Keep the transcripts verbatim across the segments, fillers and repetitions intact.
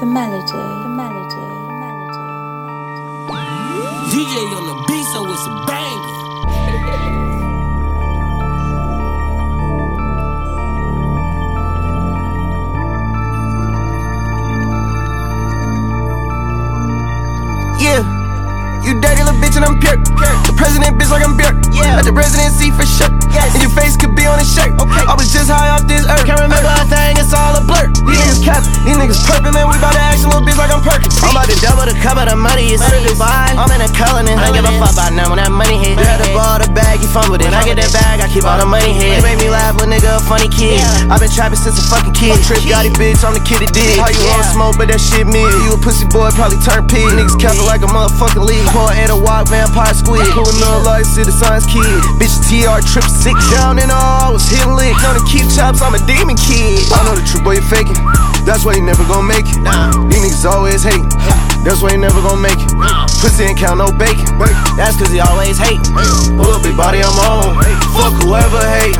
The melody, the melody, the melody. D J on the beat, so it's a banger. Yeah, you dirty little bitch and I'm pure. The president bitch like I'm beer. Yeah, at the presidency for sure. Yes. And your face could be on his shirt. Okay, I was just high off this earth. Can't remember a thing, it's all a blur. These yeah. niggas capping, these niggas perping, man. We bout to action, little bitch like I'm Perkins. I'm about to double the cup of the money. It's in Dubai. I'm in a Cullinan. I don't give a fuck about none when that money hit. You had to ball the bag, you fumbled it. I get that bag, I keep all the money here. You make me laugh, little nigga, a funny kid. Yeah. I've been trapping since a fucking kid. Trip Gotti bitch, I'm the kid that did. How you yeah. on smoke, but that shit me. You a pussy boy, probably turn pig. Niggas capping like a motherfucking league. Pour at a walk, vampire squid. Pulling up like city science kid. Bitch T R trip six. Down in all, I was hitting lick. Known to keep chops, I'm a demon kid. I know the truth, boy, you faking. That's why you never gon' make it. Nah. These niggas always hate. That's why you never gon' make it. Nah. Pussy ain't count no bacon. That's cause he always hate. Pull up big body, I'm on. Fuck whoever hate.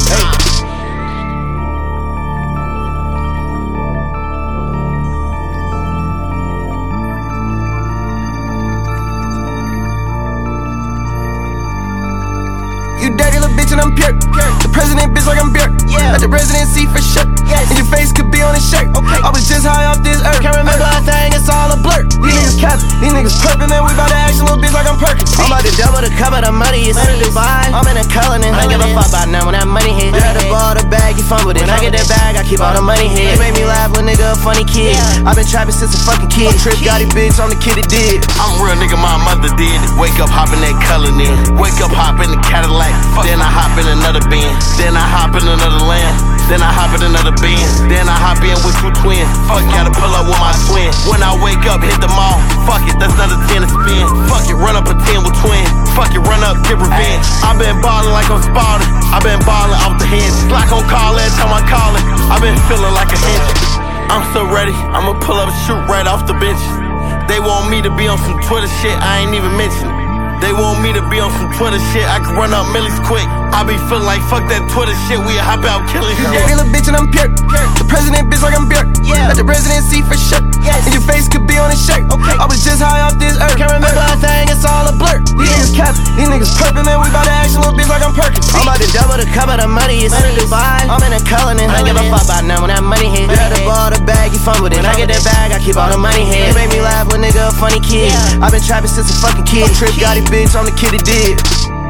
You dirty little bitch and I'm pure. The president bitch like I'm beer. Yeah. At the presidency for sure. Yes. And your face could be on his shirt. Okay. I was just high off this earth. Can't remember a thing, it's all a blur. These niggas capping, these niggas perping, man. We bout to action, little bitch like I'm Perkins. I'm about to double the cup of the money. It's in Dubai. I'm in a Cullinan. I don't give a fuck about none when that money hit. You had to ball the bag, you fumbled it. When I get that bag, I keep all the money here. You make me laugh, little nigga, a funny kid. Yeah. I've been trapping since a fucking kid. Trip Gotti bitch, I'm the kid that did. I'm a real nigga, my mother did. Wake up, hop in that Cullinan. Wake up, hop in the Cadillac. Then I hop in another bin. Then I hop in another land. Then I hop in another bin. Then I hop in with two twins. Fuck, gotta pull up with my twin. When I wake up, hit the mall. Fuck it, that's another ten to spin. Fuck it, run up a ten with twin. Fuck it, run up, get revenge. I been ballin' like I'm Spartan. I been ballin' off the hinge. Like on call every time I'm callin'. I been feeling like a hinge. I'm so ready, I'ma pull up and shoot right off the bench. They want me to be on some Twitter shit I ain't even mentioned. They want me to be on some Twitter shit, I can run up millies quick. I be feeling like fuck that Twitter shit, we hop out killing shit. You little bitch and I'm pure. The president bitch like I'm beer. Yeah. At the presidency for sure. Yes. And your face could be on his shirt. Okay. I was just high off this earth. Can't remember a thing, it's all a blur. These yeah. niggas capping, these niggas perping, man. We bout to action, little bitch like I'm Perkins. I'm about to double the cup of the money. It's in Dubai. I'm in a Cullinan. I don't give a fuck about none when that money hit. You had to ball the bag, you fumbled it. When I get that bag, I keep all the money here. You make me laugh, little nigga, a funny kid. Yeah. I've been trapping since a fucking kid. Trip Gotti bitch, I'm the kid that did.